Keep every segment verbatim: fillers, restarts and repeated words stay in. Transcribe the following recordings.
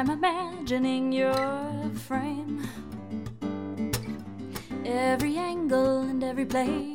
I'm imagining your frame, every angle and every plane.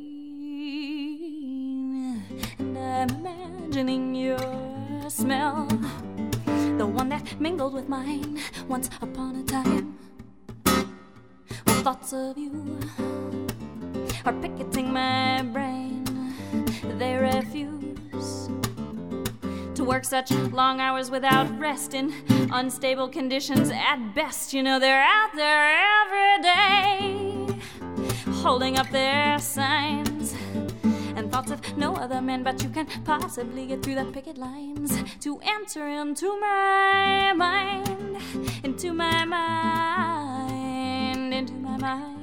And I'm imagining your smell, the one that mingled with mine once upon a time. Well, thoughts of you are picketing my brain. They refuse to work such long hours without rest in unstable conditions at best. You know, they're out there every day holding up their signs and thoughts of no other man but you can possibly get through the picket lines to enter into my mind, into my mind, into my mind.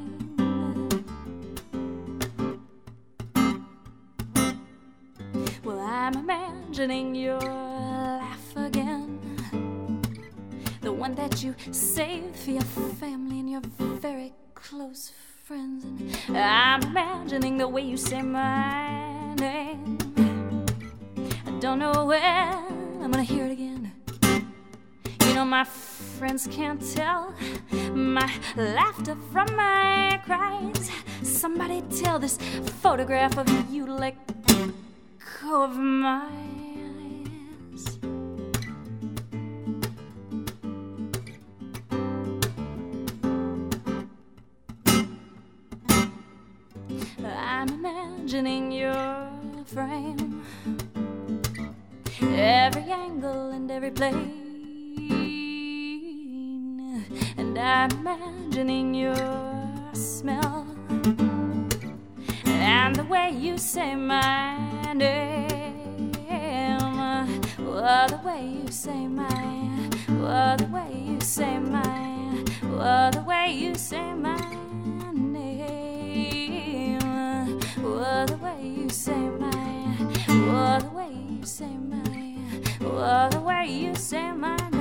Well, I'm imagining your laugh again, the one that you save for your family and your very close friends. And I'm imagining the way you say my name. I don't know when I'm gonna hear it again. You know, my friends can't tell my laughter from my cries. Somebody tell this photograph of you to let go of my eyes. I'm imagining your frame, every angle and every plane. And I'm imagining your smell and the way you say my name. Well, the way you say my, well, the way you say my, well, the way you say my name. Well, the way you say my, well, the way you say my, well, the way you say my name.